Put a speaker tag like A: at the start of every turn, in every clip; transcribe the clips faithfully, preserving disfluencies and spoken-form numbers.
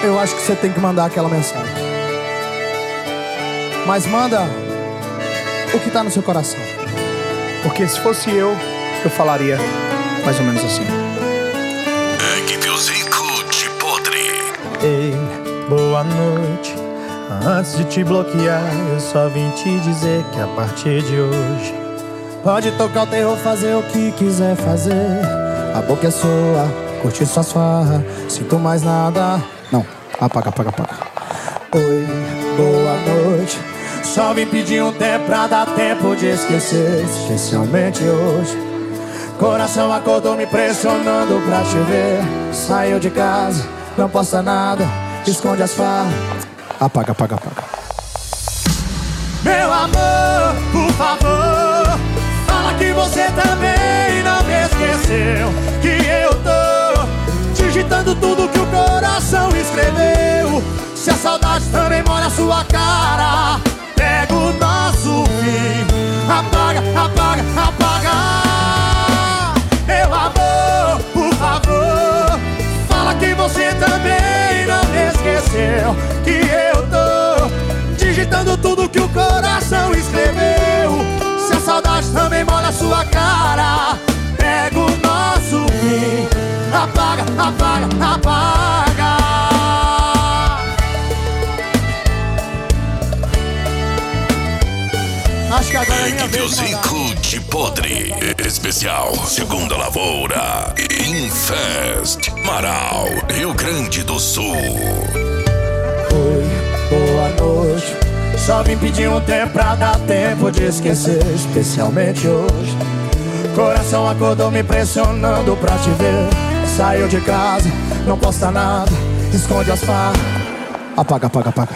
A: eu acho que você tem que mandar aquela mensagem. Mas manda o que tá no seu coração.
B: Porque se fosse eu, eu falaria mais ou menos assim:
C: Equipe Zico de Podre.
D: Ei, boa noite. Antes de te bloquear, eu só vim te dizer que a partir de hoje
A: pode tocar o terror, fazer o que quiser fazer. A boca é sua, curtir suas farras. Sinto mais nada. Não, apaga, apaga, apaga. Oi, boa noite. Só vim pedir um tempo pra dar tempo de esquecer. Especialmente hoje. Coração acordou me pressionando pra te ver. Saiu de casa, não posta nada, esconde as farras. Apaga, apaga, apaga. Meu amor, por favor, fala que você também não me esqueceu. Que eu tô digitando tudo que o coração escreveu. Se a saudade também molha a sua cara, pega o nosso fim. Apaga, apaga, apaga. Meu amor, por favor, fala que você também não me esqueceu. Que eu tô digitando tudo que o coração escreveu. Se a saudade também molha a sua cara, pega o nosso fim. Apaga, apaga, apaga. Acho que agora é minha
C: Equipe
A: vez de mandar.
C: Zico de Podre. Especial Segunda Lavoura. Infest Marau, Rio Grande do Sul.
A: Oi, boa noite. Só vim pedir um tempo pra dar tempo de esquecer. Especialmente hoje. Coração acordou me pressionando pra te ver. Saiu de casa, não posta nada, esconde as farras. Apaga, apaga, apaga.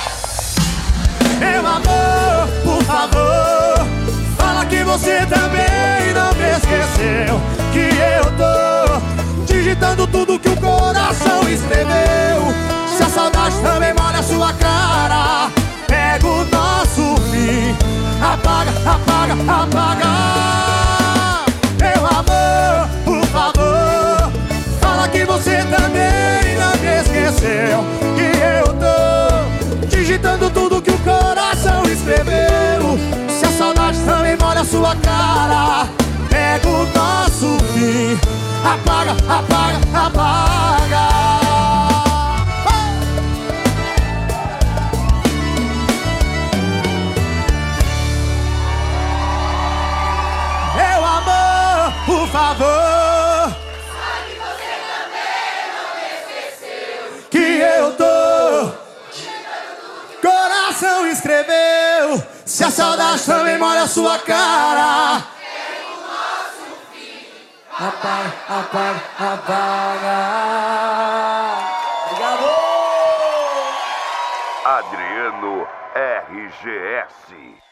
A: Meu amor, por favor, fala que você também não me esqueceu. Que eu tô digitando tudo que o coração escreveu. Se a saudade também molha a sua cara, pega o nosso fim. Apaga, apaga, apaga. Meu amor, por favor, fala que você também não me esqueceu. Que eu tô digitando tudo que o coração escreveu. Se a saudade também molha a sua cara, pega o nosso fim. Apaga, apaga, apaga. Meu amor, por favor,
E: Sabe que você também não me esqueceu.
A: que eu tô coração escreveu. Se a saudade também molha a sua cara,
E: É o nosso fim.
A: apaga, apaga, apaga. Obrigado.
F: Adriano R G S.